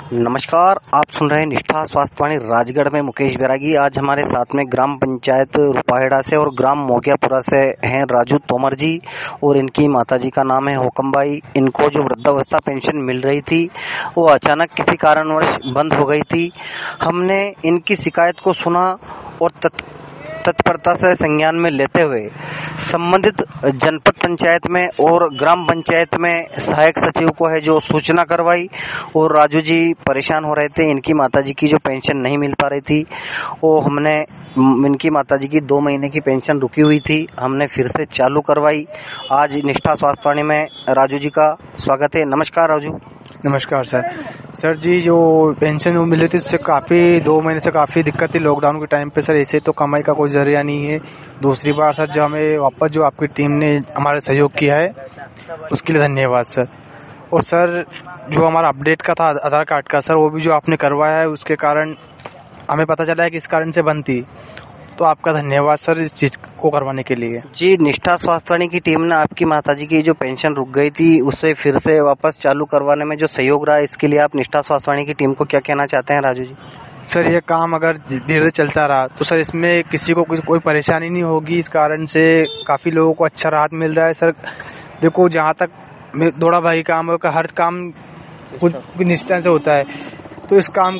नमस्कार, आप सुन रहे हैं निष्ठा स्वास्थ्यवाणी राजगढ़ में मुकेश बैरागी। आज हमारे साथ में ग्राम पंचायत रुपाहेड़ा से और ग्राम मोगियापुरा से हैं राजू तोमर जी और इनकी माताजी का नाम है हुकमबाई। इनको जो वृद्धावस्था पेंशन मिल रही थी वो अचानक किसी कारणवश बंद हो गई थी। हमने इनकी शिकायत को सुना और तत्परता से संज्ञान में लेते हुए संबंधित जनपद पंचायत में और ग्राम पंचायत में सहायक सचिव को है जो सूचना करवाई और राजू जी परेशान हो रहे थे। इनकी माताजी की जो पेंशन नहीं मिल पा रही थी वो हमने इनकी माताजी की 2 महीने की पेंशन रुकी हुई थी, हमने फिर से चालू करवाई। आज निष्ठा स्वास्थ्यवाणी में राजू जी का स्वागत है। नमस्कार राजू। नमस्कार सर जी, जो पेंशन मिल रही थी उससे काफ़ी 2 महीने से काफ़ी दिक्कत थी लॉकडाउन के टाइम पे सर। ऐसे तो कमाई का कोई जरिया नहीं है। दूसरी बात सर, जो हमें वापस जो आपकी टीम ने हमारा सहयोग किया है उसके लिए धन्यवाद सर। और सर जो हमारा अपडेट का था आधार कार्ड का सर, वो भी जो आपने करवाया है उसके कारण हमें पता चला है कि इस कारण से बंद थी, तो आपका धन्यवाद सर इस चीज को करवाने के लिए। जी, निष्ठा स्वास्थ्यवाणी की टीम ने आपकी माताजी की जो पेंशन रुक गई थी उसे फिर से वापस चालू करवाने में जो सहयोग रहा, इसके लिए आप निष्ठा स्वास्थ्यवाणी की टीम को क्या कहना चाहते हैं राजू जी? सर ये काम अगर धीरे चलता रहा तो सर इसमें किसी को कोई परेशानी नहीं होगी। इस कारण से काफी लोगों को अच्छा राहत मिल रहा है सर। देखो, जहाँ तक थोड़ा भाई काम है, हर काम खुद की निष्ठा से होता है, तो इस काम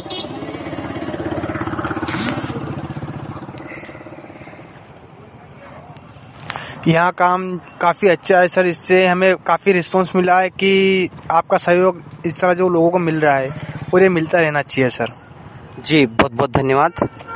यहाँ काम काफी अच्छा है सर। इससे हमें काफी रिस्पांस मिला है कि आपका सहयोग इस तरह जो लोगों को मिल रहा है और ये मिलता रहना चाहिए सर। जी, बहुत बहुत धन्यवाद।